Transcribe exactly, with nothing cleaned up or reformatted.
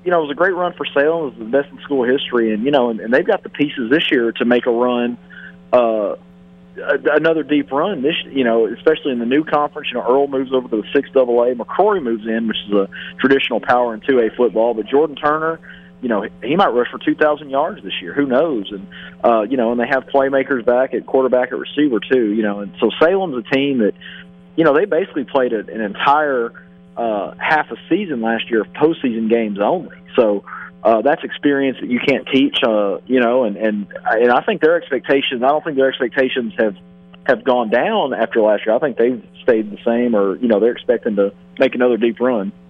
you know, it was a great run for Salem. It was the best in school history, and you know, and, and they've got the pieces this year to make a run, uh, another deep run. This, you know, especially in the new conference. You know, Earl moves over to the six double A. McCrory moves in, which is a traditional power in two A football. But Jordan Turner, you know, he might rush for two thousand yards this year. Who knows? And uh, you know, and they have playmakers back at quarterback, at receiver too. You know, and so Salem's a team that, you know, they basically played a, an entire uh, half a season last year of postseason games only. So uh, that's experience that you can't teach. Uh, you know, and and and I think their expectations. I don't think their expectations have have gone down after last year. I think they've stayed the same, or you know, they're expecting to make another deep run.